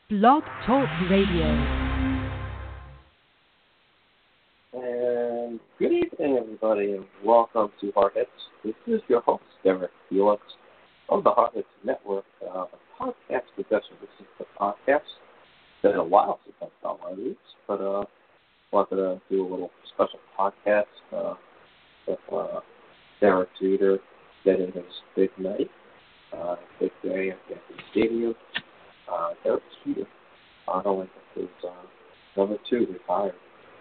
Blog Talk Radio. And good evening, everybody, and welcome to Hard Hits. This is your host, Derek Felix, of the Hard Hits Network, podcast possession. This is the podcast. It's been a while since I've done one of these, but wanted to do a little special podcast with Derek Jeter getting his big night, big day at Yankee Stadium. Derek Jeter finally is number 2 retired.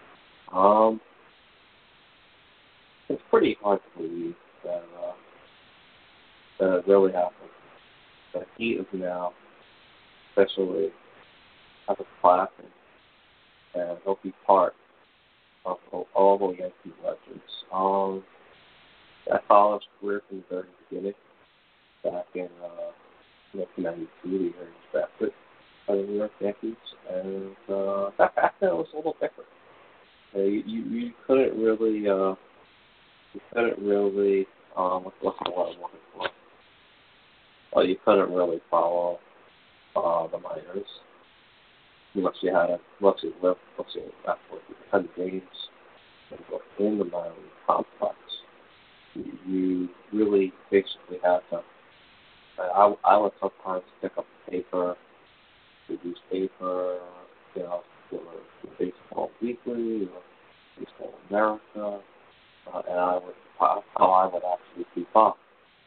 It's pretty hard to believe that it really happened. That he is now officially at the classic, and he'll be part of all the Yankee legends. I followed his career from the very beginning, back in 1992, the year he was drafted by the New York Yankees, and back then it was a little different. You couldn't really, what's the word I'm looking for? Well, you couldn't really follow the minors unless you had after 10 games in the minor league complex. You really basically had to. I would sometimes pick up the paper, the newspaper, for Baseball Weekly or Baseball America, and how I would actually keep up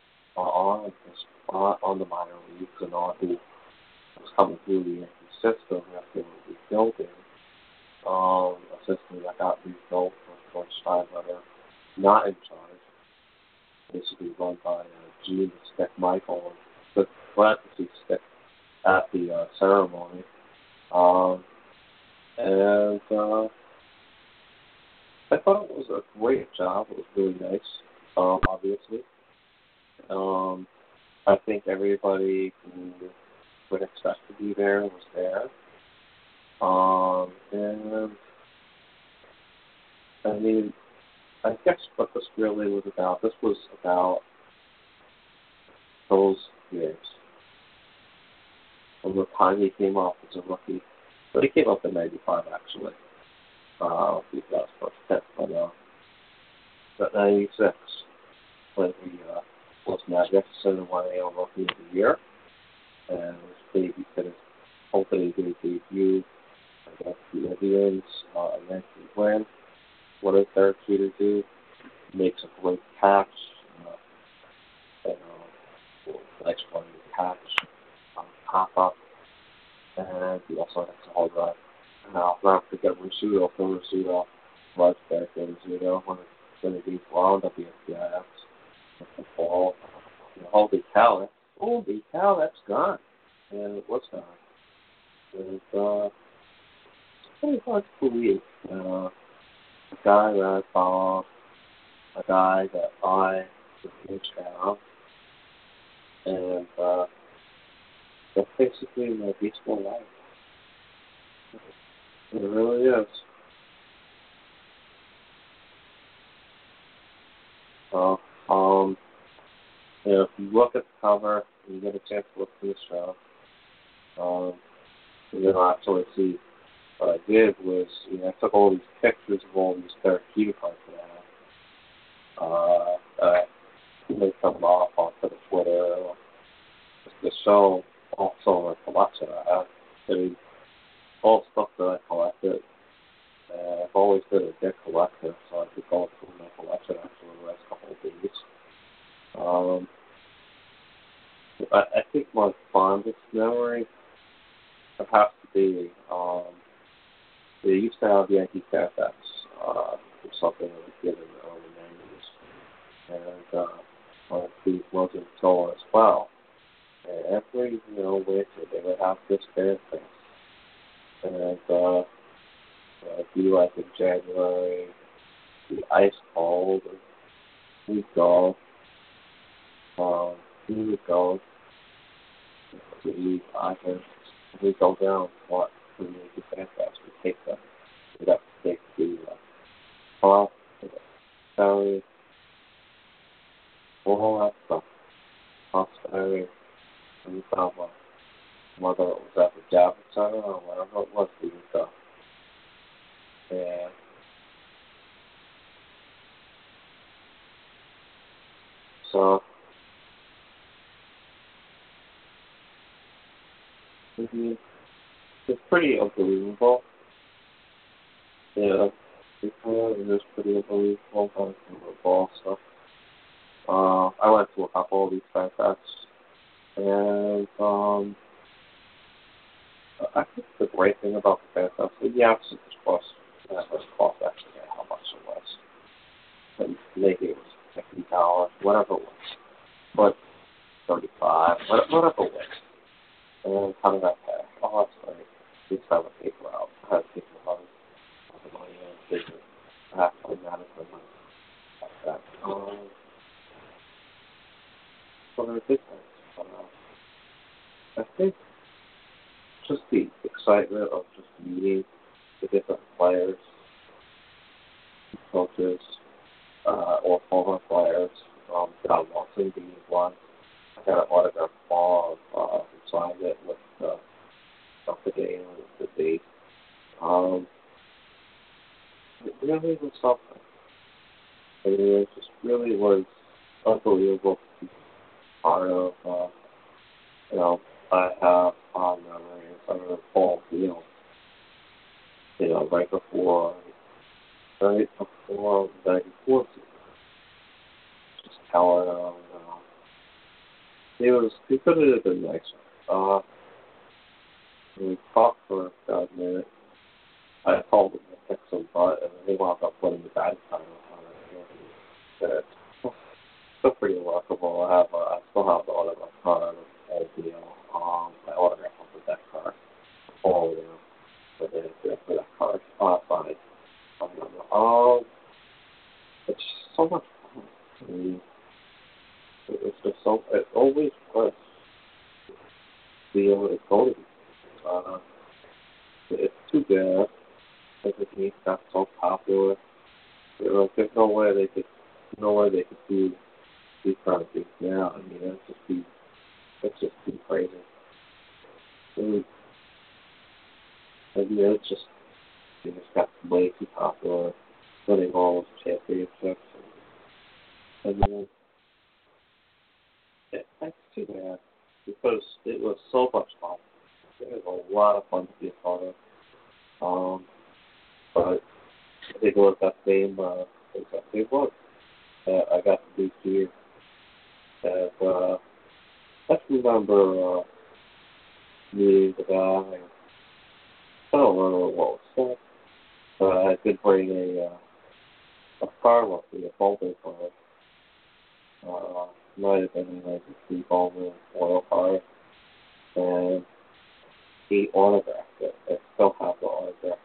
on the minor leagues and on who was coming through the Yankee system after they were rebuilding. A system that got rebuilt with George Steinbrenner not in charge, basically run by Gene Stick Michael, and glad to see Stick at the ceremony. And I thought it was a great job. It was really nice, obviously. I think everybody who would expect to be there was there. And I mean, I guess what this really was about, this was about those years. From the time he came up as a rookie, but he came up in 95 actually. He got his first pick, but 96 when he was magnificent and won AL Rookie of the Year, and his opening day debut against the Indians, a Yankee win. What does Derek Jeter do? He makes a great catch, nice running catch, pop up, and he also has a home run. And I'll never forget Rizzuto, Phil Rizzuto, was back in Rizzuto when he wound up the FBIS with the ball. Holy cow, that's gone. And it was gone. And it's pretty hard to believe. A guy that I follow, a guy that I was a huge fan of, and that's basically my baseball life. It really is. So, if you look at the cover and you get a chance to look through the show, you're going to actually see what I did was, I took all these pictures of all these therapeutic cards that I made them off onto the Twitter, the show also a collection. I have all stuff that I collected. I've always been a big collector, so I could go through my collection actually the last couple of days. I think my fondest memory would have to be they used to have Yankee Fairfax or something that was given in the early 90s, and Steve wasn't told as well. And every winter they would have this Fairfax, and it'd be like in January, the ice cold, and we go, we go down what we need to Fairfax. We'd have to take the Paul, Sally, all that stuff, Osprey, and Salva. whether it was at the Javits Center or wherever it was, we would go. And so it's pretty unbelievable. Yeah, it is pretty unbelievable kind of football stuff. I went to a couple of these fan fests, and I think the great thing about the fan fest is yes, it was cost actually how much it was. And maybe it was $50, whatever it was, but 35, whatever it was. And then how did I pay? Oh, that's great. This time I paid for out. I had to pay for the money and business. I have to manage my money like that. So there are big things. I think just the excitement of just meeting the different players, coaches, or former players. John Watson being one. I got an autograph ball who signed it with the game with the date. It really was something. It just really was unbelievable to be part of. I have fond memories. I remember Paul Field, right before the 94 season, just telling him, he could have been nicer. We talked for a minute. I called him and kicked some butt, and then they wound up winning the batting title on it. It's still pretty remarkable. I still have the autograph card of Paul Field. My autograph on that card. Paul, for that card. Signed. It's so much fun. I mean, it's just so. It always was to be able to go to these. It's too bad that the game got so popular. There's no way they could do these kind of things now. I mean, it's just too crazy. It's just got way too popular, winning all those championships, and that's too bad because it was so much fun. It was a lot of fun to be a part of. But I think it was that same one I got to do here. And I just remember meeting the guy. I don't remember what was said, but I did bring a car with me, a folding car. Might have been like a 3-Bowman oil car, and he autographed it. I still have the autograph.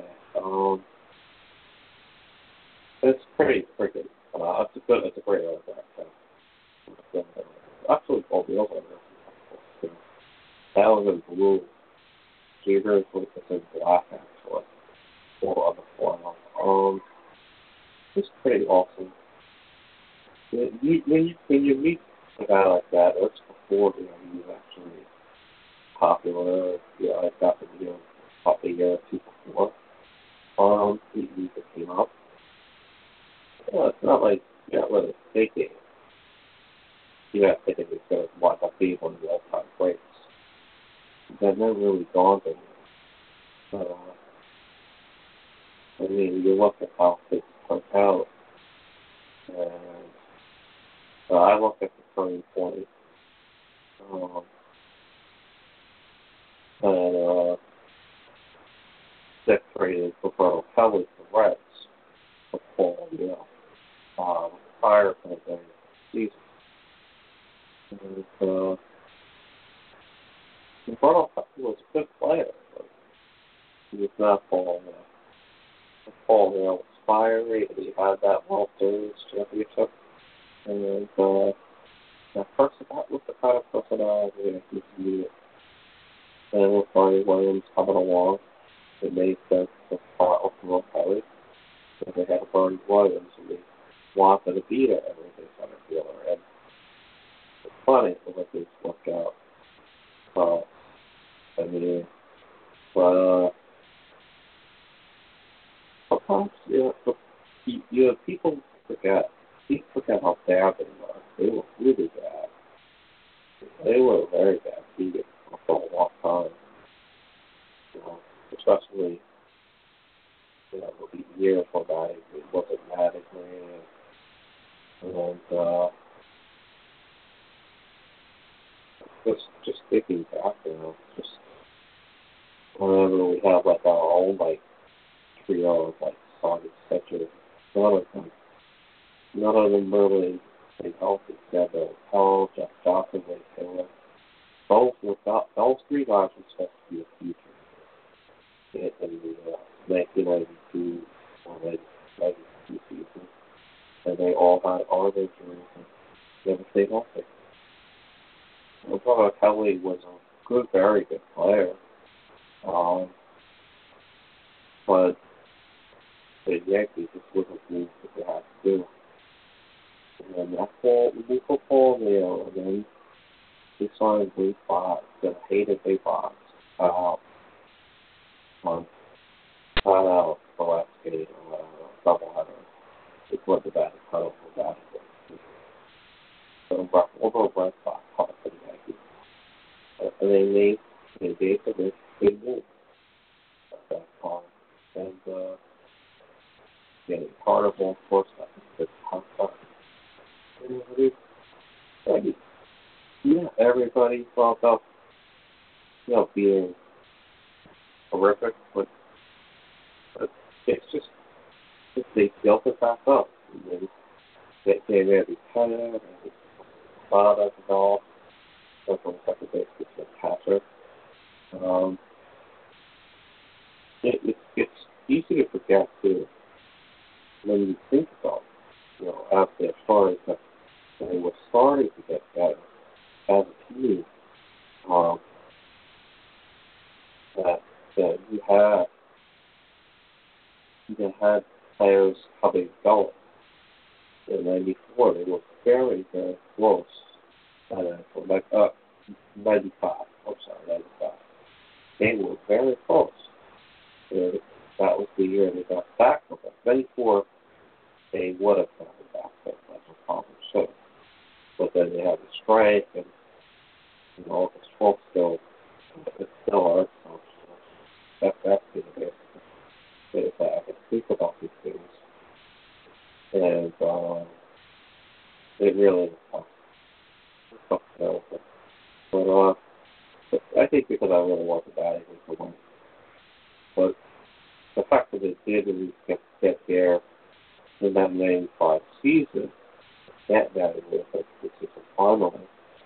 It's pretty freaking. It's a great autograph. Actually, all the other autographs. That was in blue. Gabriel's was in black actually, or on the foil. It's pretty awesome. When you meet a guy like that, that's before he's actually popular. I got the about a year or two before. He just came out. It's not like you're not really thinking. You're not thinking it's going to wind up being one of the all-time greats. That never really dawned on me. I mean, you look at how things work out, and I look at the turning point, and Dick traded Roberto Kelly for Reds for Paul, prior to the season. And Roberto Kelly was a good player, but he was not Paul. Paul was fiery, and he had that World Series championship. And at first, that was the kind of personality that he needed. And with Barney Williams coming along, it made sense to start with Roberto Kelly. And they had Barney Williams, and they wanted to beat it everything center fielder. And it's funny the way things worked out. I mean, but sometimes, people forget how bad they were. They were really bad. They were a very bad team for a long time. Especially, the year for that, it wasn't Mattingly, and just thinking back, just whenever we have like our own like trio of like Sonny Setcher, none of them really stayed healthy. Together, Powell, Jeff Johnson, Ray Taylor. Those three guys were supposed to be a future in the 1992 or 1992 season, and they all got arm injuries and never stayed healthy. Although Kelly was a good, very good player, but the Yankees just wasn't moved that they had to do. And then that fall, we put Paul Neal, and then we signed Lee Fox, and hated Lee Fox. Not out the last game or doubleheader. It was the bad title for that. So, although Brett Fox caught for the Yankees, and they gave the big move at that time, and getting Carnival, of course, that's tough time. Everybody felt up, being horrific, but it's just they built it back up. They had the cutter, and the Bob at the ball, that's on the second base, it's a catcher. It's easy to forget too when you think about, as far as that they were starting to get better as a team. That you had players coming and going. In '94, they were very, very close. 95. I'm sorry, 95. They were very close. That was the year they got back from it. '94, they would have gotten back from it, that's a problem. So, but then they had the strike, and August 12th it's still hard. So that's the bit. If I can think about these things, and it really is tough. It's tough to know. But I think because I really wasn't bad anything for one. But the fact that it did at least get there in that '95 season, that mattered with it, which is a finally.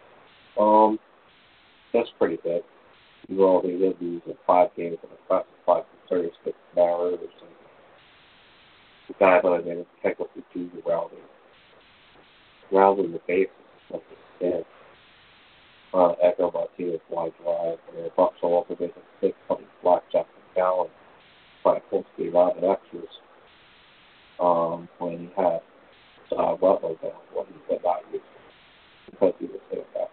That's pretty good. They did lose in 5 games in the classified for 36 Mariners, and the guy by the name of technically Junior rounding the bases like he said. Echo Martinez wide drive, and Bucks all over making 6 coming blackjack and Gallen by close to 11 extras when he had Butler down, what he did not use because he was hitting back.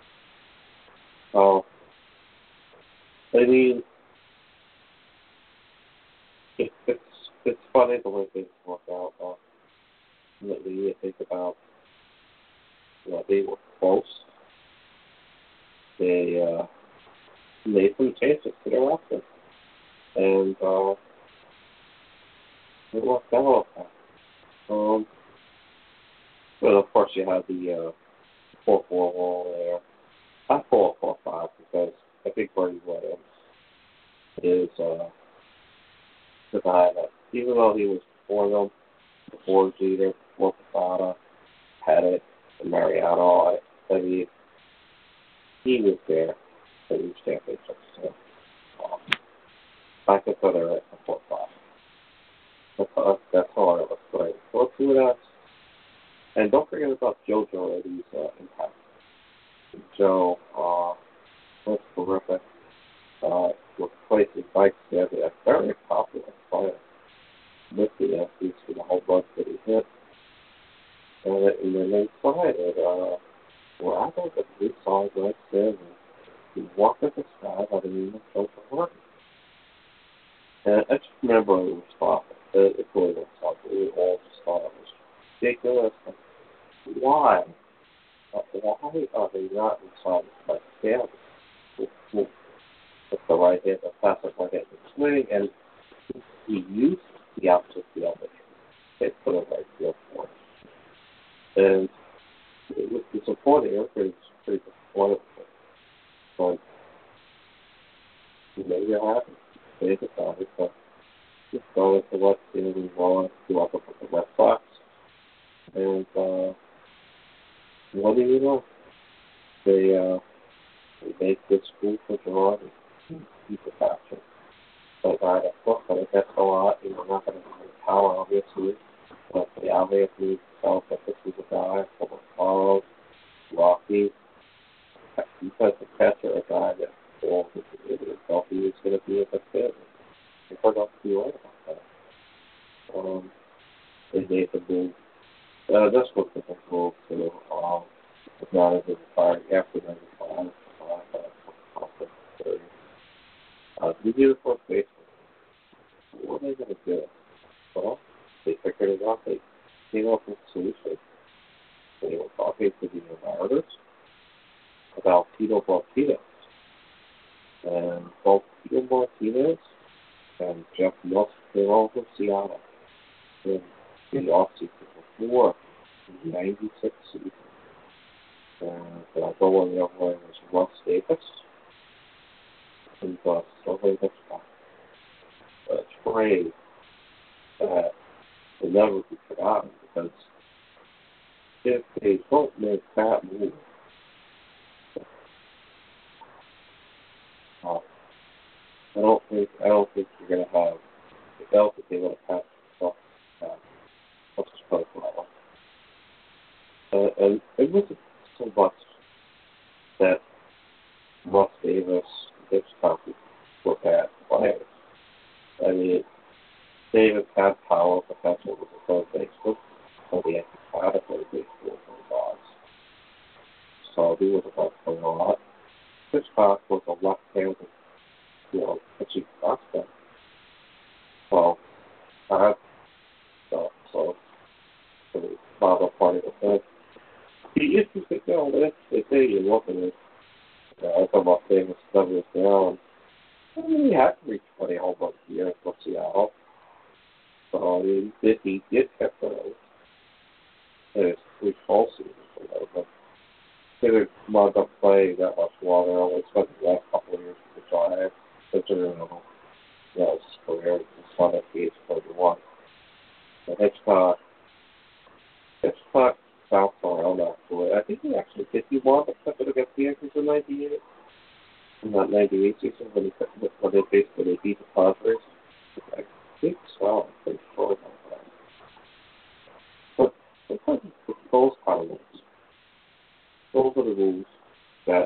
I mean, it's funny the way things work out. Ultimately, you think about, they were close. They made some changes to their offense, and it worked out. But of course, you have the 4-4 wall there. I call it 4-5 because I think Bernie Williams is the guy that, even though he was before them, before Jeter, before Posada, Pettit, and Mariano, I mean, he was there for these championships. So, I consider it a 4-5. That's how it was played. So let's see what else. And don't forget about Joe Girardi's impact. Joe was terrific. Replacing Mike Stanley, a very popular player with the Yankees for the whole bunch that he hit. And then they signed it. I don't think we saw Mike Stanley. He walked up the sky, I mean, And I just remember it was awful. It really was awful. We all just thought it was ridiculous. Like, why? Why are they not inside my family? With the right hand, the classic right hand swing, and he used the opposite field. They put a right field for him. And it was disappointing. Everybody's pretty disappointed with it. But he made it happen. They decided to just go into what seemed to be wrong to up with the Red Sox. And what do you know? They made good school for Gerard and keep it action. But look, I think that's a lot. Not going to have the power, obviously. But they obviously felt that this was a guy full of balls, rocky, defensive catcher, a guy that all felt he was going to be a good fit. They turned out to be right about that. They made the move. This was the move to the manager retired after 95. We did it for Facebook. What are they going to do? Well, they figured it out. They came up with a solution. They were talking to the Mariners about Tito Martinez. And both Tito Martinez and Jeff Wilson came over from Seattle in the offseason before the 96 season. And the one young man was Russ Davis. And Silver Hitchcock. A trade that will never be forgotten because if they don't make that move, I don't think you're gonna have the belt that they would have passed. Let's just put it that way. And it wasn't so much that Russ Davis and Hitchcock were bad players. I mean, Davis had power, potential was a third baseman, but he had to play baseball for the Dogs. So he was about to play a lot. Hitchcock was a left-handed, pitching prospect. Well, so the bottom part of the thing. He used to sit down with they say you're looking at I talk about famous Douglas Brown. I mean, he had to reach 20 home runs a year for Seattle. So he did catch those. And it's 3 full seasons for those. But he didn't wind up playing that much longer. Only spent the last couple of years with the Giants. Considering his career was fun at the age of 31. But Hitchcock bounced around after I think he actually did. He wound up stepping against the Yankees in 98. In that 98 season when they beat the Padres. I think so. I'm pretty sure about that. But sometimes it's those kind of rules. Those are the rules that,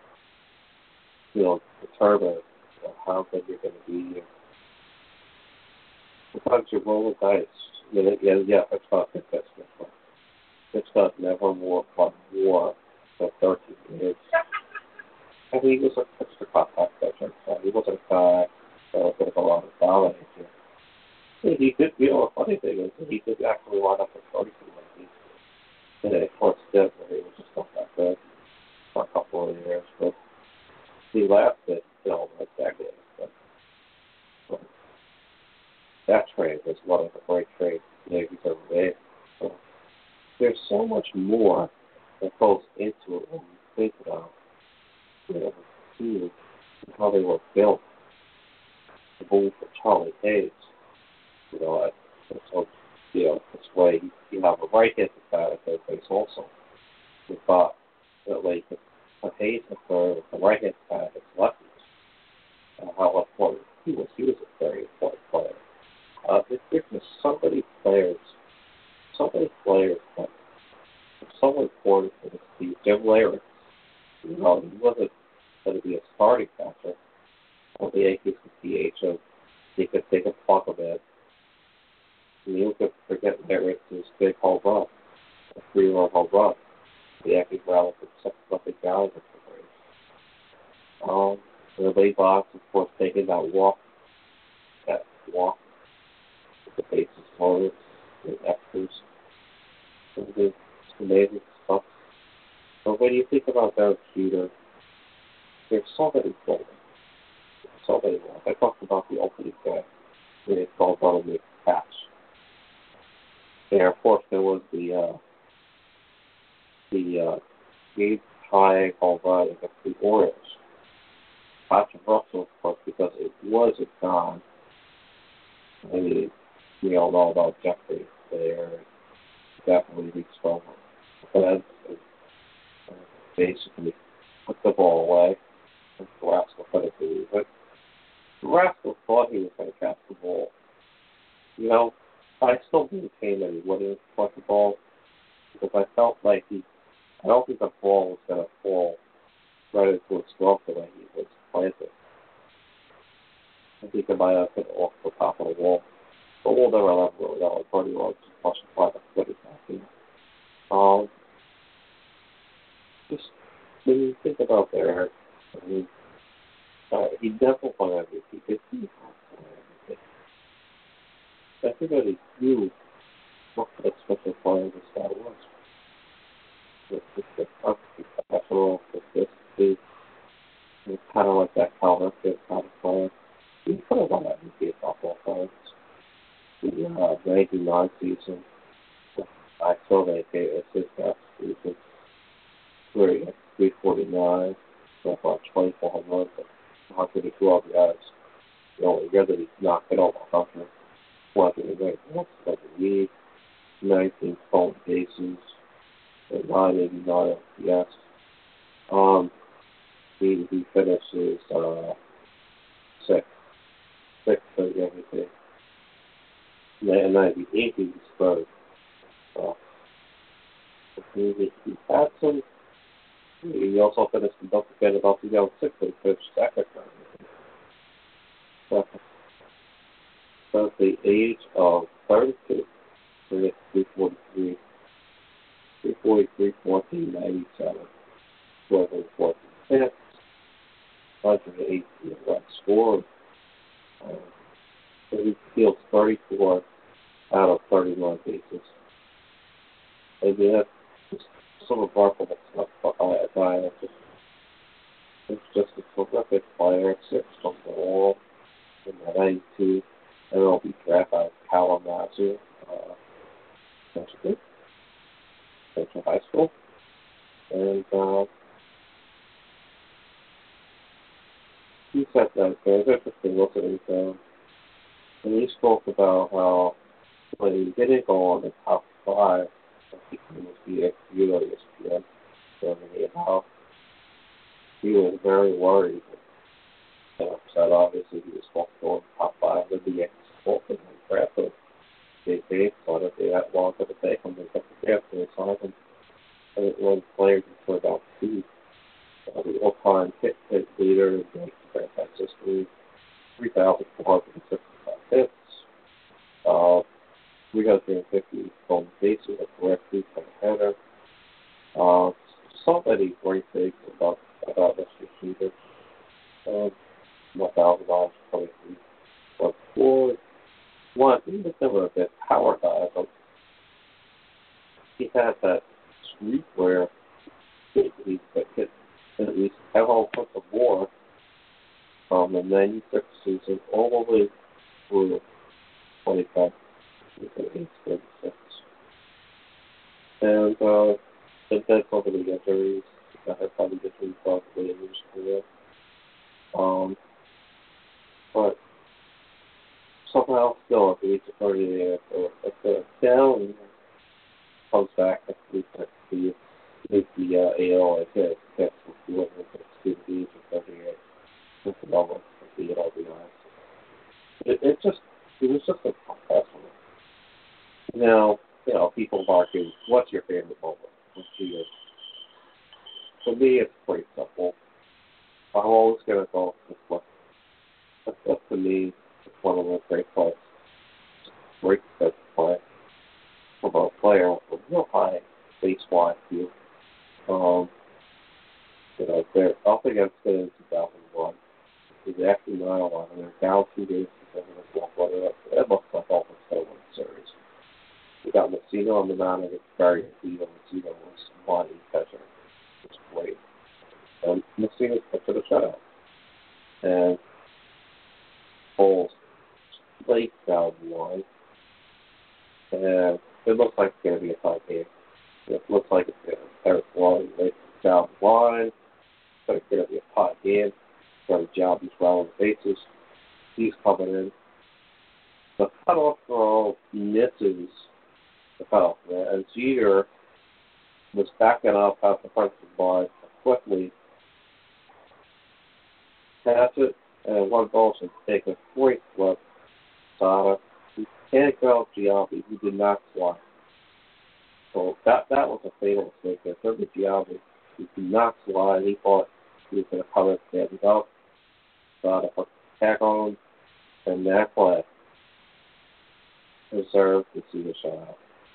determine how good you're going to be. Sometimes you roll the dice. It's not investment. It's not never more than 13 years. I mean, he was a extra contact catcher. He wasn't a guy that was going to go out and dominate you. He did, the funny thing is that he did actually wind up with 32 monkeys. And then, of course, where he was just not that good for a couple of years. But he lasted, a decade. But that trade was one of the great trades the Yankees ever made. So there's so much more that goes into it when you think about the team and how they were built. The move for Charlie Hayes, this way you have a right-handed bat at third base also. We thought that way you could Hayes at third, the right-handed bat at lefties. And how important he was. He was a very important player. There's just so many players that are so important for this team. Jim Leyritz, he wasn't going to be a starting catcher. Well, the Yankees could DH him. They could talk a bit. And you could forget Leyritz's big home run, a 3-run home run. The Yankees rallied for 6-0 down in the race. The late box, of course, taking that walk that walk, the bases loaded, the extras, and it's amazing stuff. But when you think about Derek Jeter, there's so many goals. So many more. I talked about the opening day when it's called on to make the catch. And of course there was the game tie home run against the Orioles. Controversial, of course, because it was a con. I mean, we all know about Jeffrey there. Definitely reached over the fence and basically put the ball away. And Carrasco couldn't believe it. Carrasco thought he was going to catch the ball. You know, I still maintain that he wouldn't have caught the ball because I felt like I don't think the ball was going to fall right into his glove the way he was planted. I think it might have hit off the top of the wall. But we'll never let him really know. Pretty well just push the flag and put it back in. Just when you think about there, I mean, he definitely won MVP. He won MVP. Everybody knew what the special player this guy was. With the professional, consistency, it's kind of like that Cal Ripken kind of player. He could have won MVP a couple of times. The 99 season, I saw that gave us his best season. Where he had 349, so about 24 home runs, 112 yards. The only year that he knocked it over 100 was in the great once of the league, 19 stolen bases, and 989 OPS. He finishes sixth and everything. And 98 he was third. So he had some. He also finished, don't forget about 2006, when he finished second. So at the age of 32, he hit 343, 1497, 1214 hits, 118 runs scored. So he steals 34 out of 31 bases. And yeah, just some remarkable stuff by a guy that it's just a terrific player, 6 from the wall in the 92 MLB draft out of Kalamazoo, Michigan, Central High School. And he said that it was interesting listening to him. And he spoke about how when he didn't go on the top 5, he was the ESPN, how he was very worried and upset. Obviously, he was supposed to go in the top 5 of the Yankees spoke and drafted. They thought if they had long to take him, they took the draft and they signed him. And it was players for about 2. The all-time hit leader in the franchise history, 3,465 hits, 350 stolen bases, a correct 3-point header. So many great things about Mr. Jeter. $1,023 was scored. One, he was never a bit power guy, but he had that streak where he could hit at least have all sorts of more from the 96 season all the way through 25 to 36. And then over the injuries, I had probably injuries probably in his career. But somehow still at the age of 38, at the down comes back at least at the AL, I guess, that's what the age of 38. It's a level of the LBI. It was just a professional. Now, people marking, what's your favorite moment? For me, it's pretty simple. I'm always going to go with what, that's to me, it's one of the great plays. Great defensive play from a player with real high base-wide view. They're up against it in 2001. It was actually 9-11. They're down 2 days because of this walk It looks like all the Stolen series. We got Messina on the mound, and it's very clean. Messina was money pitcher. It's great. And Messina's pitcher the shutout. And Bulls late down one. And it looks like it's going to be a tie game. It looks like it's going to start one late down one. So it's going to be a tie game. Got job as well on the bases. He's coming in. The cutoff throw misses the cutoff there, and Jeter was backing up out the front of the bar quickly. Pass it, and one ball should take a great flip. Sada. He can't go Giambi. He did not fly. So that was a fatal mistake there. Third to Giambi. He did not fly. He thought he was going to come and stand it up. Sada put the tag on him, and that play deserved to see the shutout.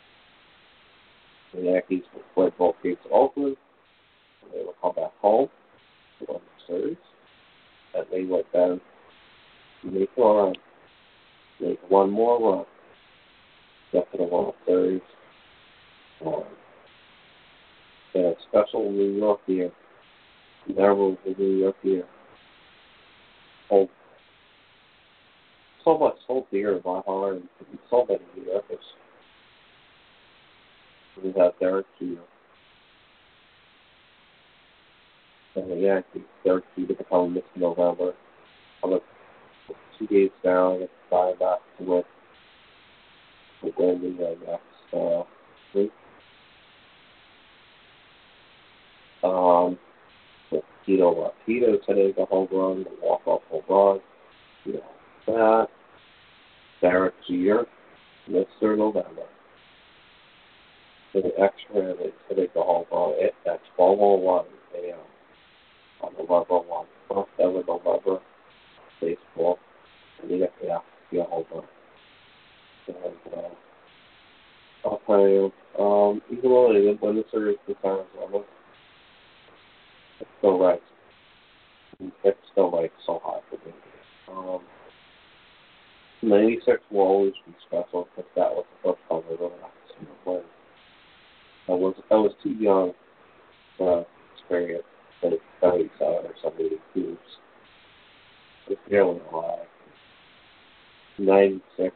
The Yankees will play both games to Oakland, and they will come back home to win the series. And they went down to make a run, make one more run, get to the World Series. And a special New York year. Never was a New York year. Hold so much so dear in my heart, and so many New Yorkers. We have Derek Jeter. And the Yankees, Derek Jeter to come this November. I'm 2 days down, it's flying back to win the next week. With Tito today, the home run, the walk-off home run. You know, that. Derek Jeter, Mr. November. For the extra innings to make the home run at 12:01 a.m. on November 1. First ever November baseball. And you have to be a home run. And I'll tell you, even though they didn't win the series this time, it's still right. It's still like so high for me. 96 will always be special because that was the first time I really got to see them win. I was too young to experience the 77 or 72s. It's really alive. 96,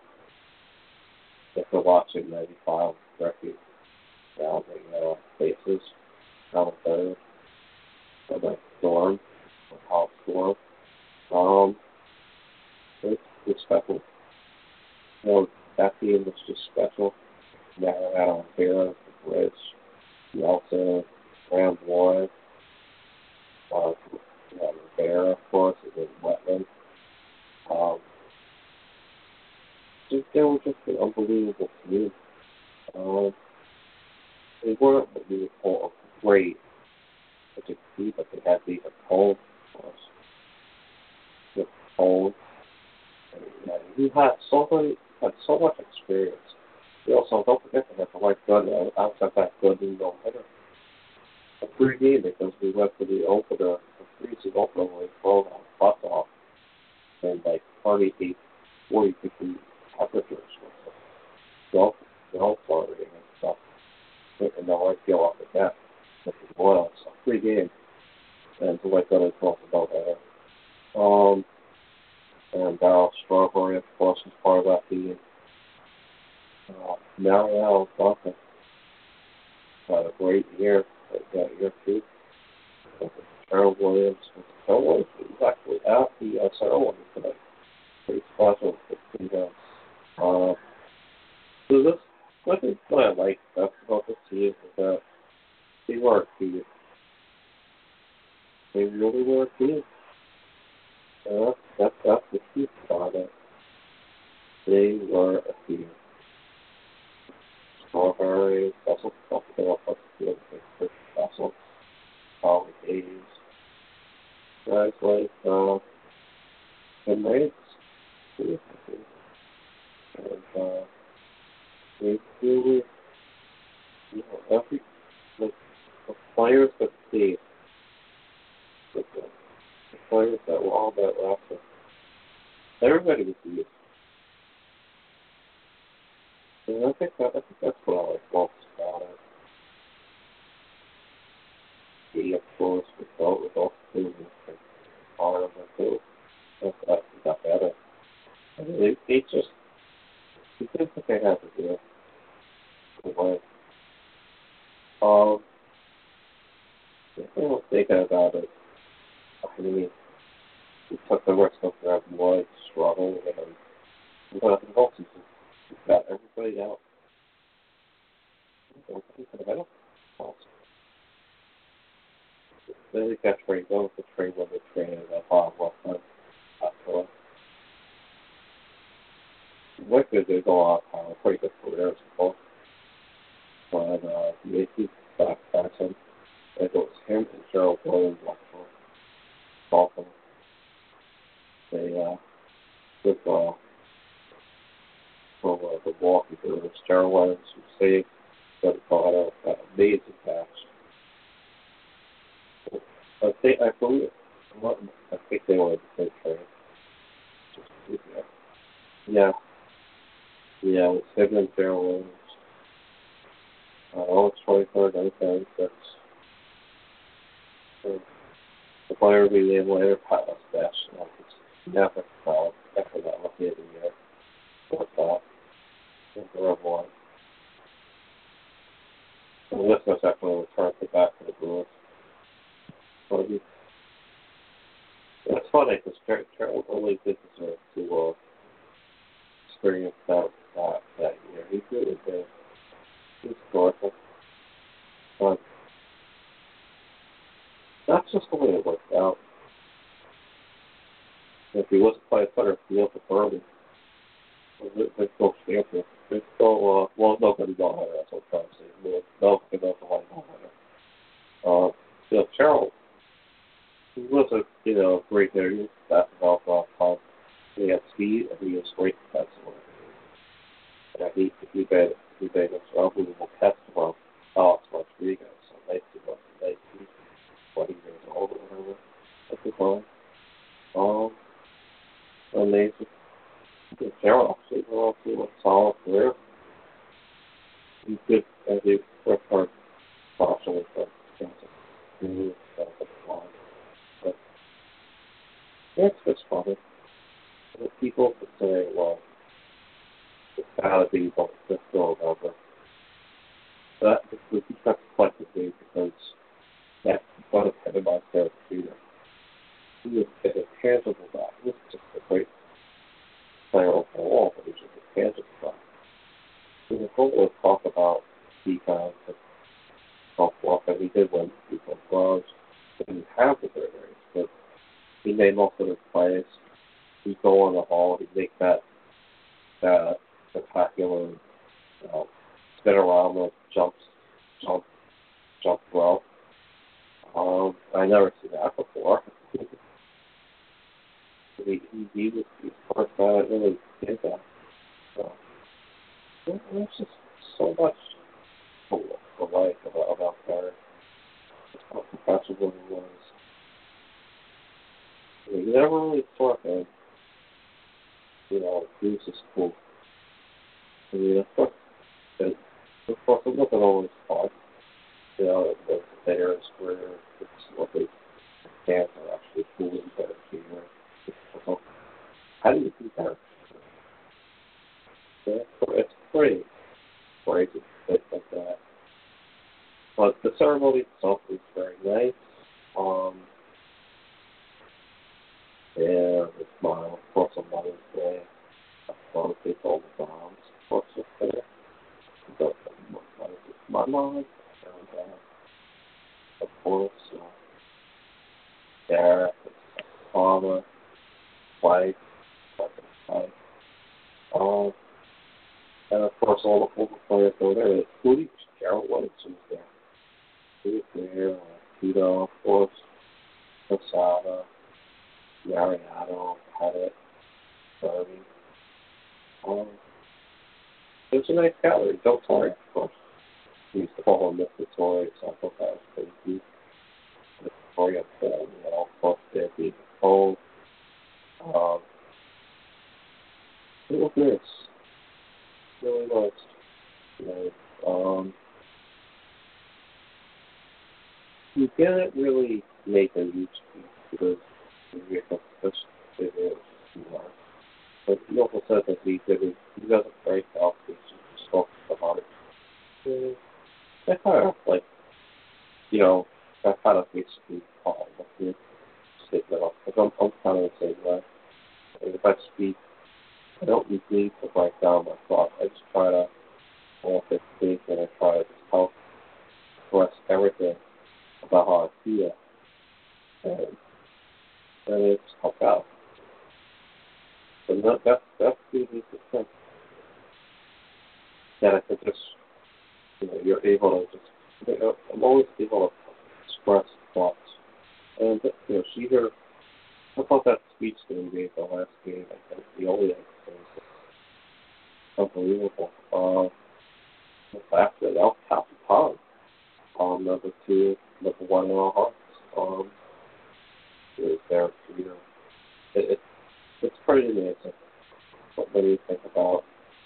if you're watching 95, directly down the faces, down the third, or the storm, or how storm. It's special. You know, that team was just special. Now I had on Vera, Rich, Nelson, Graham Ward, Rivera, of course, and then Wetland. They were just an unbelievable team. They weren't what you would call a great team, but they had the cold, of course. The cold. He had so much experience. We also don't forget to have the right gun outside that good in no hitter. A free game because we went to the opener, the freezing opener where we thrown our butts off and like 38, 40, 50 temperatures. Golf flirting and stuff. And now I feel off the net with the oil. So free game. And the white gun is talked about that. And Darryl Strawberry, of course, was part of that team. Mariel Duncan had a great year, that year too. Cheryl Williams was actually at the ceremony today. Pretty special. So this what I like best about this team is that they were a team. They really were a team. That's the key about it. They were a team. Strawberry, Russell Buffalo, Chris Russell, Holly Hayes, guys like and Lance, and they really, every the players that stayed, the players that were all that roster, everybody was good. think that's what I like most about it. The of course with all students and part of it too. That's got better. I mean, they just you think that they have to do it way. If they were thinking about it, I mean, we took the risk of that boy struggle and we got the votes. We got everybody out. Everybody could have had a then we got trained on the train when they trained at Bob Wilson. After what good they go off pretty good careers both. But Macy's back fashion. It was him and Gerald Williams actually. Awesome. They took from the Milwaukee Brewers. Gerald Williams who saved the Colorado amazing catch. I believe I think they were the same trade. Yeah. Yeah, it's him and Gerald Williams. August 23rd, 1996. The player we named later, Pat Stash. It's never found. After that, lucky of the year. What's that? It's the red one. The listeners actually returned it back to the Brewers. But it's funny because Gerald only did deserve to experience that year. He really did. He's gorgeous. But that's just the way it worked out. If he wasn't playing center field for Burley, they'd still champion. They'd still, nobody don't have that's what I'm trying to say. Nobody knows the white don't have Gerald, he was a great hitter. He was basketball for all time. He had speed and he was great defensively. Yeah, he made an unbelievable catch from Alex Rodriguez. So 20 years old or whatever at the time. Amazing. Gerald actually went on to a solid career. He did, as he worked hard partially for Kansas. He was at the time. But yeah, it's just funny. The people could say, well, it's got to be what this goal over. That the defense collectively because that's what epitomized their shooter. He was a tangible guy. He was just a great player overall, but he was just a tangible guy. We were going to talk about defense and so forth, and he did win defense gloves. He didn't have the great range, but he made most of his plays. He'd go on the hall, he'd make that spectacular, spin around the jump well. I never seen that before. he was the first guy that really did that. So there's just so much to like about Carter. Just how professional he was. He never really thought that, he was just cool. I mean, of course, it wasn't always fun. The players were what they fans are actually cool and better here. How do you do that? Yeah, it's pretty crazy things like that. But the ceremony itself was very nice. Yeah, the smile, of course, on Mother's Day. A lot of people all the moms, of course, was there. But my mom, and of course, Derek, Palmer, wife, and of course all the football players over there, including Gerald Williams was there. He was there, Tito, of course, Posada, Mariano, Pettit, Kirby. It was a nice gallery. Joe Torre, of course. We used to call him Mr. Torre, so I thought that was pretty cute. Mr. Torre up there, of course, there being cold. It was nice. Really nice. You you can't really make a huge speech because you're such a but he also said that he doesn't break out because he just focus about it. And that kind of like that kind of basically like your statement of like I'm kind of the same way. And if I speak I don't need to write down my thoughts. I just try to go off this speak and I try to just help express everything about how I feel and it just helps out. And that's the thing. That I could just you're able to just I'm always able to express thoughts. And she heard I thought that speech that we gave the last game, I think the only thing was unbelievable. The fact that El Capitan, number 2, number 1 in our hearts, is there. It's pretty amazing. But when you think about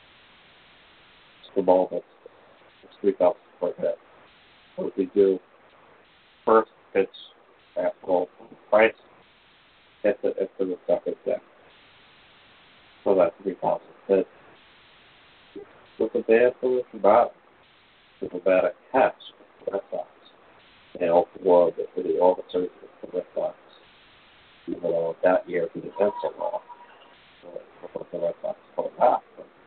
the moment, it's 3,000 per hit. What did we do? First pitch, fastball, price, hit the second deck. So that's 3,000 hits. With a bad solution battle, with a bad catch, the Red Sox, and all the surgery with the Red Sox. Even though that year he didn't so well, the Red Sox pulled back.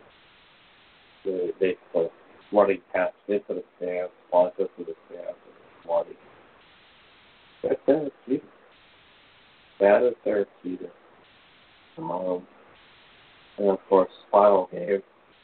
They put running catch into the stands, launched into the stands, and Marty. That's their achievement. That is their achievement. And of course, final game.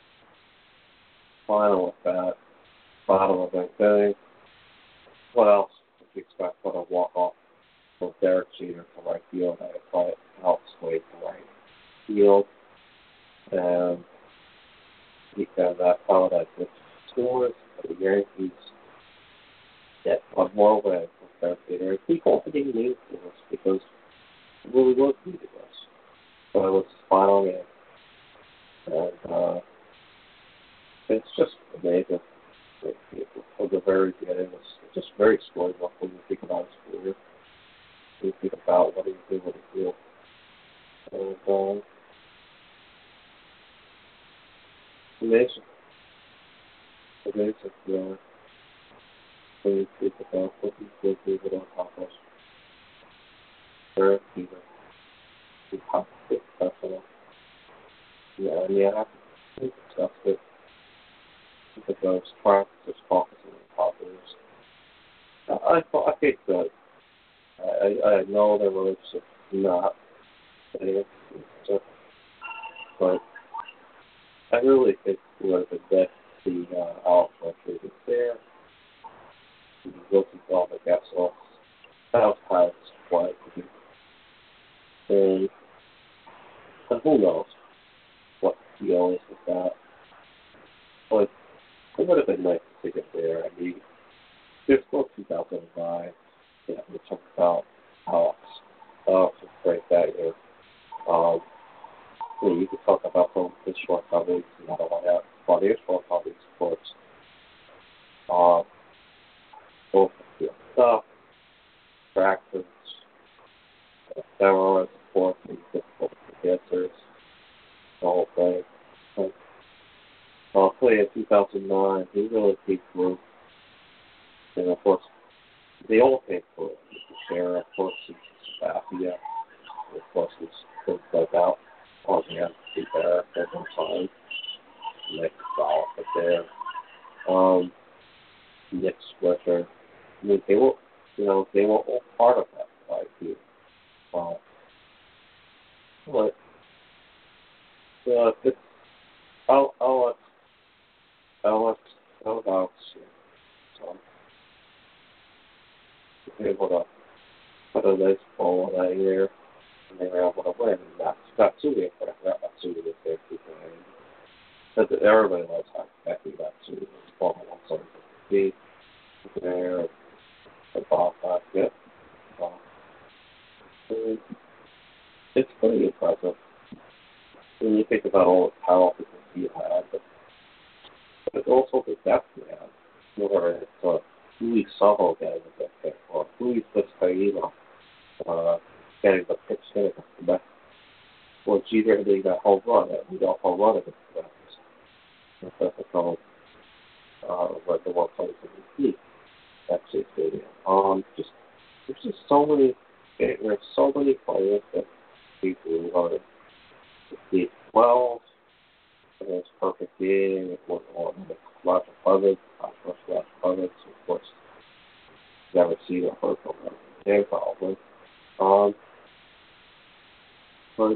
Final with that. Bottom of that thing. What else would you expect but a walk-off from Derek Jeter to right field? I thought out sway to right field. And he said that followed that with scores for the Yankees get one more win from Derek Jeter. And people didn't need to this because it really was needed us. So it was his final game. And it's just amazing. From the very beginning, it's just very storybook when you think about his career. When you think about what he did, what he did. And amazing. Amazing, yeah. When you think about what he did, what he accomplished. Very Peter. He's professional. Yeah, and yeah, I have to discuss it. With those practices, caucuses, and populists. I think that I know that relationship not any but I really think where the best the Alex Rodriguez is there, the guilty all the gas off, that was kind of quiet to me. And who knows what the deal is with that. But it would have been nice to take it there. I mean, there's still 2009. Yeah, we talked about Alex. Alex was great that year. You could talk about some of his shortcomings, and I don't want to have about his shortcomings, of course. Both the stuff, fractures, steroids, of course, and difficult cancers, the whole thing. I'll play in 2009, he really came through. And of course, they all came through. Mr. Shara, of course, Sabathia, of course, was dug out. Oh, yeah, Steve Barrett, they're fine. Nick Solid there. Nick Swisher. I mean, they were all part of that fight, too. But, it's, I'll able to put a nice ball on that year, and they were able to win. And that's Matsui, of course. Matsui was there too. Because everybody loves how Becky Matsui was ball on some feet there, the ball basket. It's pretty impressive when you think about all the power that he had. But But also the depth man, whether it's Luis Soho getting the big hit or Luis Vizcaíno getting the pitch hit against the Mets, or Jeter hitting that home run, that leadoff home run against the Mets. That's a called like the one place in the league, actually stadium. Just there's just so many. There's so many players that people are Steve 12, and his perfect game, or Roger Clemens, Roger Clemens, of course, never seen or heard from him. Yeah, probably. But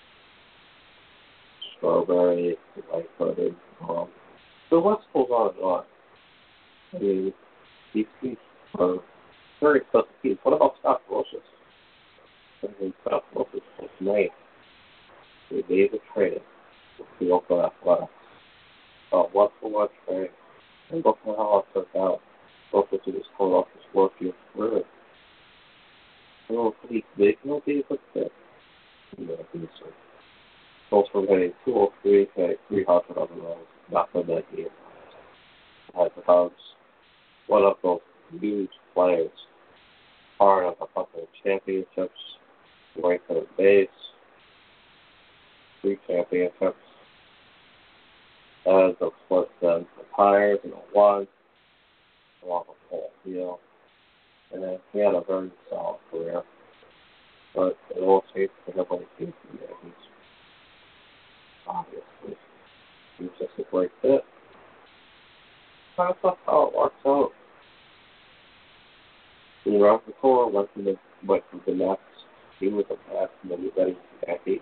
Strawberry, Lightfooted, the list goes on and on. I mean, these are very tough teams. What about Scott Brosius? I mean, Scott Brosius was named. They gave a trade with the Oakland Athletics. One-for-one trade. And look at how it turned out. Brosius was called off his work year career. They'll be a good fit. Goes from hitting 203 to 300 on the road. Not for that game. It becomes one of those huge players. Part of a couple of championships. Going to the base. 3 championships. As of course then retires in 01. Along with Paul Field. And then he had a very solid career. But it all changed for him when he came to the Yankees. Obviously. He was just a great fit. That's not how it works out. And Ralph McClure went from the Mets. He was a Mets, and then he got into the Yankees.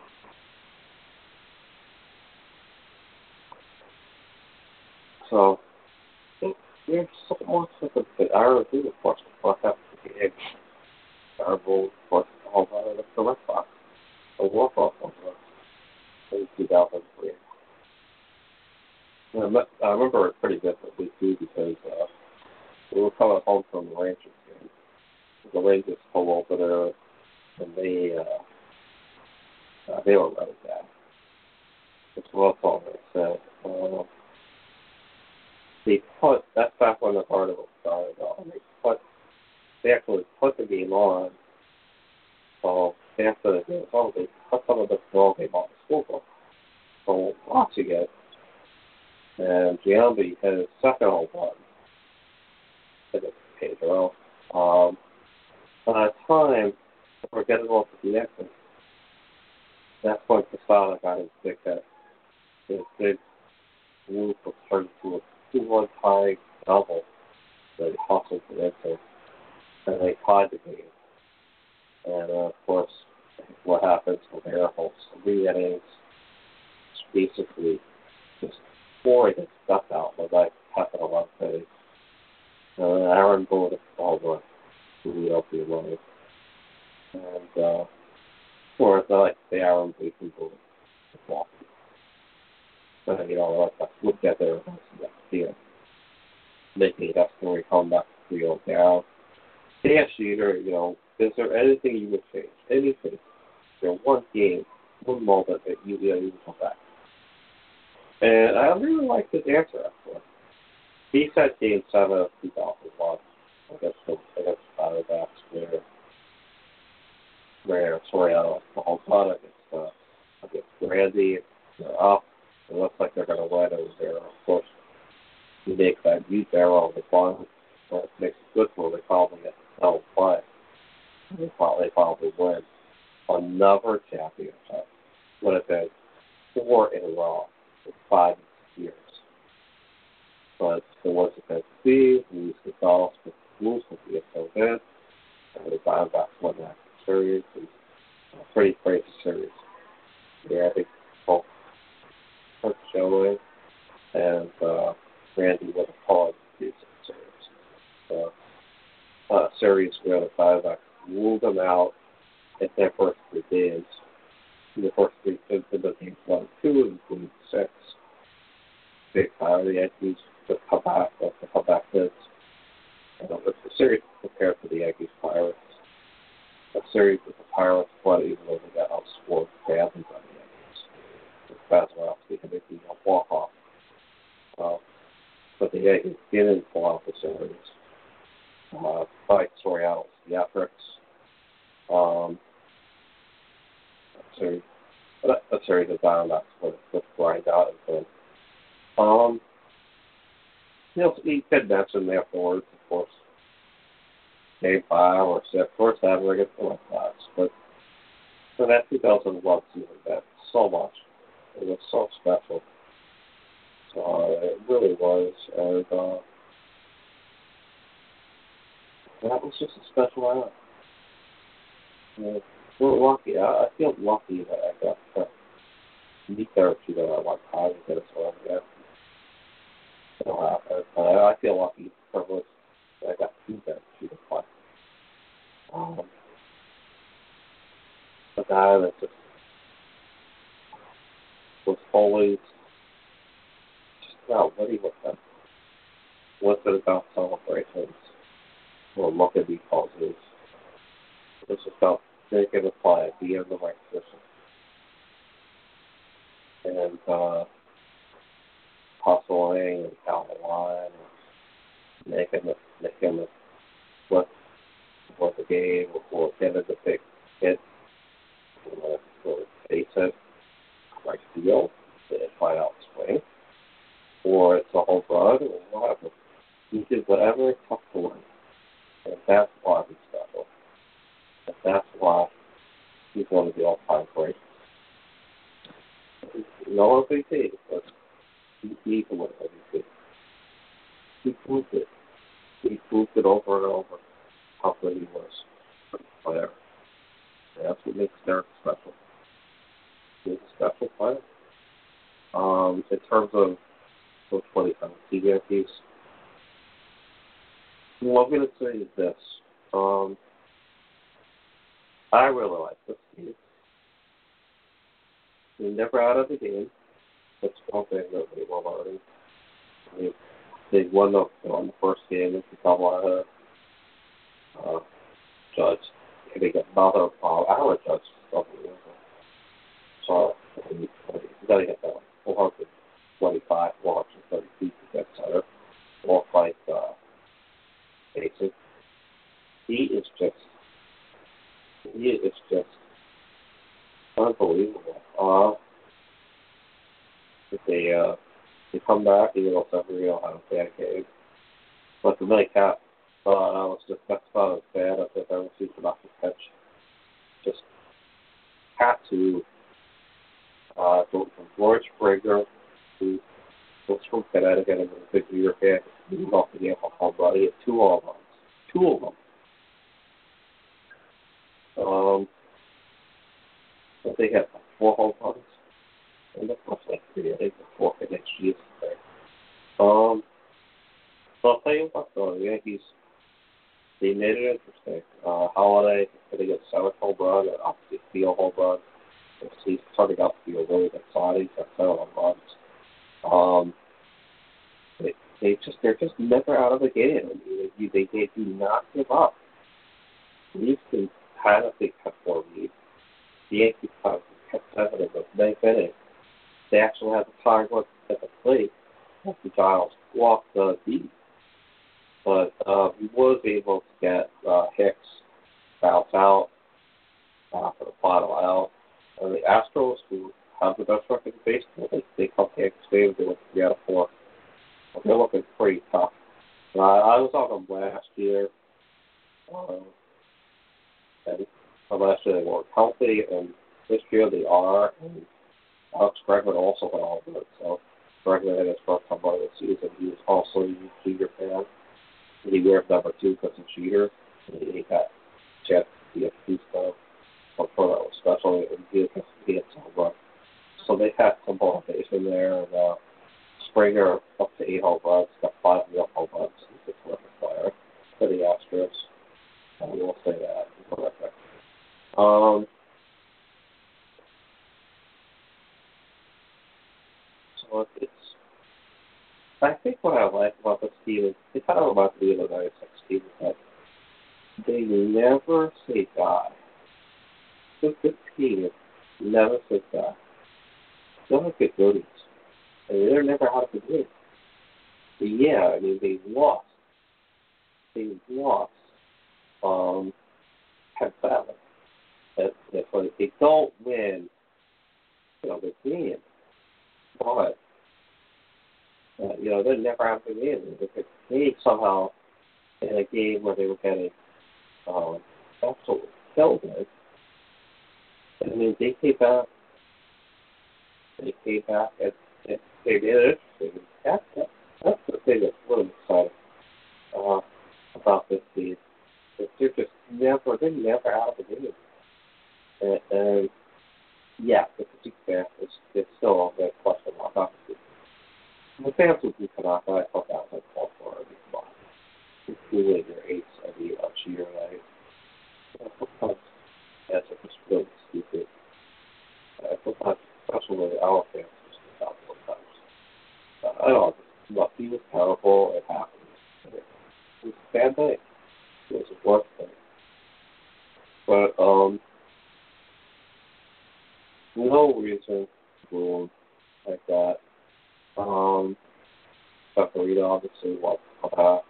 So, there's so much of it. I review, of course, before I have to be terrible, of course, all about the Red Sox. The walk-off on in 2003. I remember it pretty vividly, too, because we were coming home from the Rangers game. The Rangers pulled over there, and they were really bad. It's what they said. That's back when the Cardinals started off. They actually put the game on. So after the game, they put some of the ball game on the school book. So watching it, and Giambi had his second home run. Hit it to Pedro. By the time we're getting off of the exit, that's when Posada got his big hit. His big move was turned to a 2-1 tie double that he hustled to into, and they tied the game. And of course, what happens when Aaron holds 3 innings, basically just pouring his stuff out with like half an 11 innings. Aaron Boone is all one to the LP running. And of course, I like the Aaron Boone walking. But let's look at their making that story come back to 3-0 down. Dan Sheeter, is there anything you would change? Anything? One game, one moment that you would come back. And I really like his answer, actually. He said Game 7 of 2001 against the Diamondbacks where Soriano the whole time against Randy. They're up. It looks like they're going to win over there. Of course, he makes that huge arrow on the fun. So it makes it good for them. They probably get no play. They probably win. Another championship would have been 4 in a row for 5 years. But the ones that see, Luis Gonzalez, the Blues would be so good. And the Diamondbacks won that series. It's a pretty crazy series. Yeah, I think both Kurt Joey and Randy would have called the series. Series where the Diamondbacks ruled them out in their first 3 games. In the first 3 games 1 and 2, including 6. Big time the Yankees to come back, bids. It's a series compared to the Yankees Pirates. A series with the Pirates, but even though they got outscored badly by the Yankees. With Vasilevsky hitting a walk-off But the Yankees didn't pull out the series. Fight Soriano's theatrics. A series of Diamondbacks with grind out and he did mention afterwards, of course, Game 5 or 6 or 7 against the Red Sox, but for that 2001 season meant so much. It was so special. It really was, and that was just a special hour. We're lucky. I feel lucky that I got to meet there two that I like positive, so I feel lucky, privileged that I got to meet there two to play. A guy that just was always just about ready with them. Wasn't about celebrations or look at me pauses. It was about making a play, be in the right position. And hustling and down the line and making the flip before the game, before getting the big hit, really face it, right field, the fly out swing, or it's a home run, or whatever. He did whatever it took to win. And that's why he's special. And that's why he's one of the all-time greats. No MVP, but he needs to win MVP. He proved it. He proved it over and over how good he was for the player. And that's what makes Derek special. He's a special player. In terms of the 2017 Yankees, what I'm going to say is this. I really like this team. They're never out of the game. That's one thing that they won already. I mean, they won the first game with the Carolina Judge. And they got another our Judge. So you got to get that 425, 430 feet to get center. Or like basic. He is just unbelievable. If they come back, even though Severino had a bad game. But the nightcap, that's not as bad as I've ever seen from off the pitch. Just had to go from George Springer, who was from Connecticut and was a big New York fan, moved off the game for home run. He had 2 home runs. 2 of them. I think he had 4 home runs. And that's much like 3, I think, 4 next year. So I'll tell you what, though, the Yankees, they made it interesting. Holiday, I think it's 7 home run, and obviously Field home run. He's starting out to be a really good side. He's got 7 home runs. They're just never out of the game. I mean, they do not give up. These teams had a big cut for lead. The Yankees kept 7 in the 9th inning. They actually had the time left at the plate. The Giles walked the deep. But he was able to get Hicks bounce out for the final out. And the Astros, who have the best record in baseball, they come to Yankees favor. They went 3 out of 4. They're looking pretty tough. I was on them last year. And last year they weren't healthy, and this year they are. And Alex Bregman also went all good. So Bregman had his first home run of the season. He was also a Jeter fan. He wears number 2 because he's Jeter. He got a chance to be a piece of that was special, and he had some run. So they had some motivation there, and Springer up to 8 home runs, got 5 real home runs. He's a terrific player for the Astros. We will say that. He's terrific. So it's I think what I like about this team is it kind of reminds me of the 96 team that they never say die. This team never says die. They'll get goodies. I mean, they're never out of the game. yeah, I mean they lost. They lost. Penn State. That's like they don't win, the game, but they never have to win. If they played somehow in a game where they were getting absolutely killed with, I mean they came back. They came back and they made it interesting. That's the thing that's really exciting about this team. They're just they're never out of the game. And yeah, the critique there is still a very question mark. Obviously, the fans would be Tanaka. I thought that was like called for a response. It's really your ace every year, right? Sometimes that's just really stupid. Sometimes, especially our fans, just stop sometimes. I don't know. He was terrible. It happened. It was a bad thing. It was a worst thing. But no reason to move like that. Sakurita obviously wants to come back.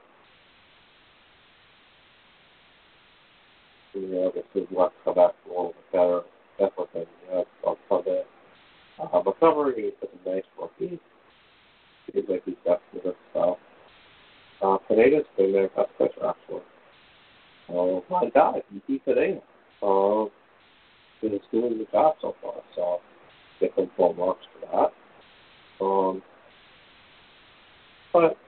Obviously wants to come back a little bit better. That's what they on Sunday. Montgomery is a nice rookie. Seems like he's got some good stuff. Pineda's been their best pitcher actually. My God, he beat Pineda. He's doing the job so far, so give him full marks for that. But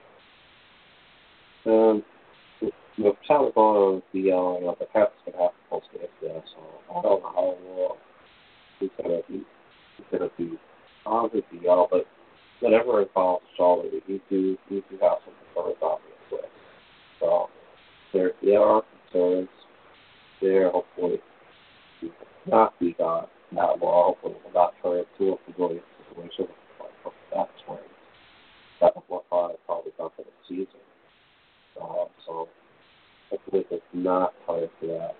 Tyler Bono, the Pats going to have to post it, yeah, so I don't know how long he's going to be on the DL, but whenever it involves Charlotte, you do have some concerns, obviously. So there are concerns there, hopefully not be that well, hopefully will not turn into a familiar situation like that swing. That was what I probably done for the season. So hopefully it's not tied to that.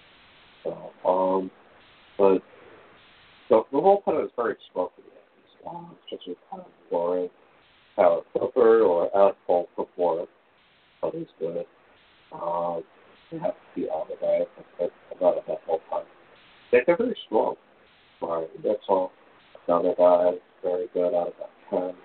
But the whole kind of is very strong for the Yankees. Just with kind of boring Tyler Clifford or Alex Paul perform. But he's good. They have to be out of the way. That's about it that whole time. They're very strong. Right. That's all. Another guy is very good out of that 10.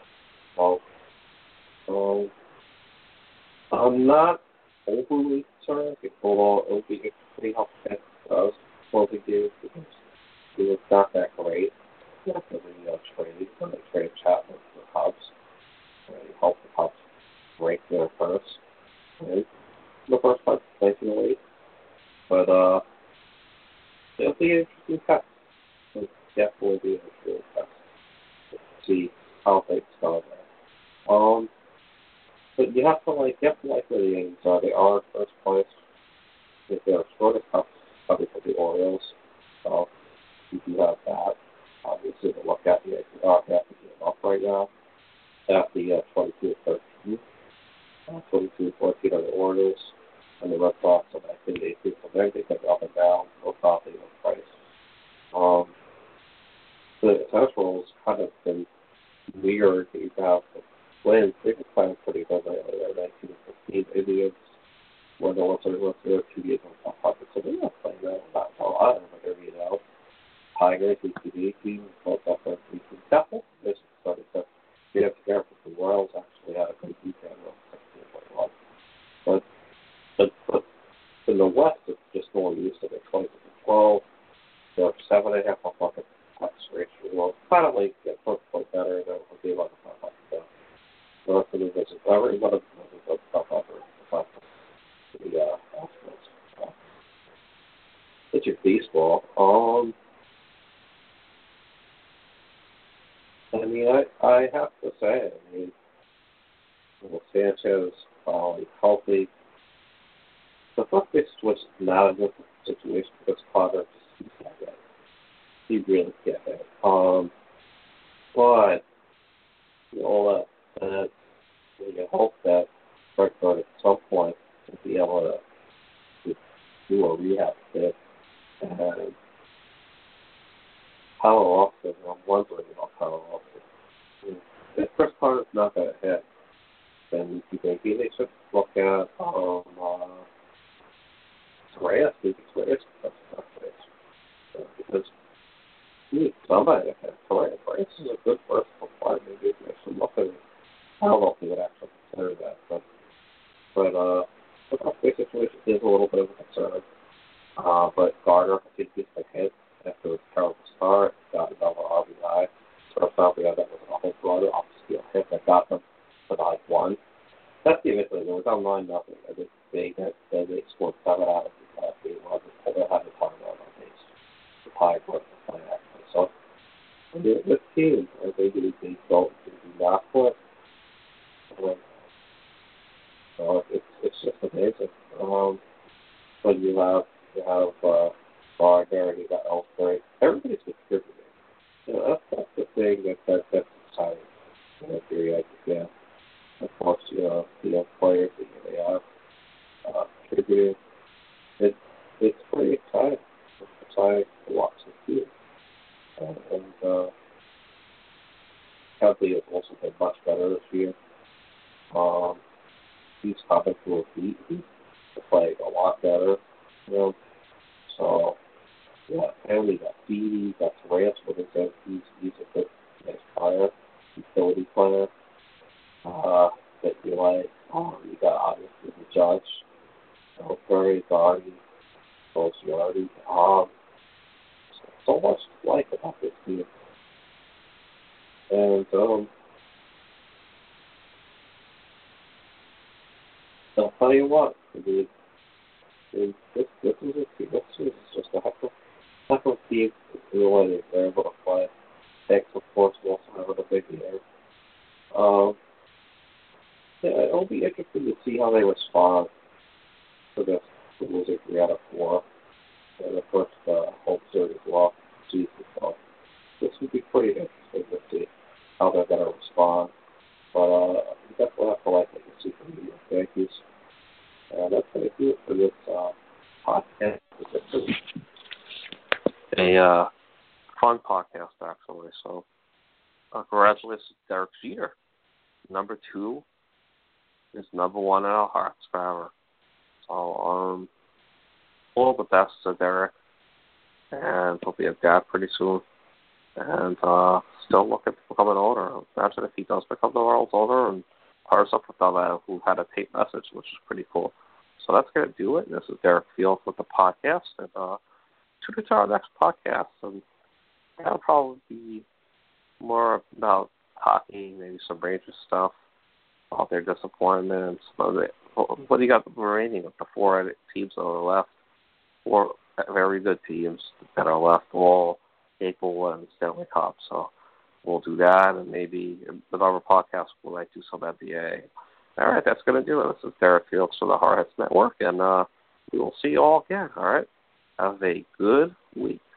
So, I'm not overly concerned. It'll be interesting how Pence does closing games because he was not that great. Yeah. So when they trade Chapman for the Cubs, he helped the Cubs rank there first. Right? The first time, 1908. But it'll be an interesting test. It'll definitely be an interesting test to see how things go there. But you have to like where the Yankees are. They are in first place. If they're short of cups, probably for the Orioles. So you do have that. Obviously, to look at the Yankees are half the game up right now. At the 22-13, 22-14 are the Orioles, and the Red Sox are 19-18. So they're going up and down. No probably no price. The Central's kind of been weird. You have the Twins. They've been playing pretty good lately. They're 19-15. Indians were the ones that were there 2 years on top of it. So they're not playing that well. I don't know. Tigers, ETV team, both up there. Definitely. This is starting to get up together with the Royals. Actually had a good weekend. But in the West, it's just more used to it. 20-12. They're 7.5 off bucket tax ratio. Well, finally get first point better, and it'll be like a 5 bucket. The rest of the division, everybody was a tough effort. The Astros. It's your baseball. I mean, I have to say, Sanchez is healthy. The first base was not a good situation because Carter just can't hit. He really can't hit. But all that, you hope that Brentford at some point will be able to do a rehab fit. And Tyler Austin, I'm wondering about Tyler Austin. If Chris Carter's not going to hit, then maybe they should look at Reyes. Maybe Reyes because somebody Reyes is a good versatile player. Maybe they should look at it. I don't know if he would actually consider that, but the big situation is a little bit of a concern. But Gardner continues to hit after his terrible start, got another RBI. So Salvia, that was a whole brother off the steal hit that got them to the 1. That's the initially. It was on 9-0. I think they scored 7 out of the last game. They had the timeout on base. The tie for the play actually. So this team, I think they don't do not put. So it's just amazing. But you have Gardner, you got Ellsbury. Everybody's contributing. That's the thing that's exciting. Yeah. Of course, the young players that they have contributing. It's pretty exciting. It's exciting to watch this team. Kelly has also been much better this year. He's coming to a beat. He's playing a lot better. So, yeah, and we got Beatty, got Torrance with his own. He's a good nice player, utility player. That you like. You got obviously the Judge, Ellsbury, Gardy, Bolsiardi. So much to like about this team. And I'll tell you what, this is just a heck of a team. Really, they're able to play. Thanks, of course, Wilson having a big year. Yeah, it'll be interesting to see how they respond to this losing 3 out of 4 in the first home series loss season. So this would be pretty interesting to see how they're going to respond. But you definitely have to like what you see from the Yankees. And that's going to do it for this podcast. A fun podcast, actually. So congratulations, Derek Jeter. Number 2 is number 1 in our hearts forever. So all the best to Derek. And he'll be a dad pretty soon. And still looking to become an owner. Imagine if he does become the world's owner and partners up with who had a tape message, which is pretty cool. So that's going to do it. This is Derek Fields with the podcast. And tune into our next podcast. And that'll probably be more about hockey, maybe some Rangers stuff, all their disappointments. What do you got remaining of the 4 teams that are left? 4 very good teams that are left, all capable and Stanley Cup. So we'll do that, and maybe with our podcast we might do some NBA. All right, that's going to do it. This is Derek Fields for the Hardheads Network, and we will see you all again. All right, have a good week.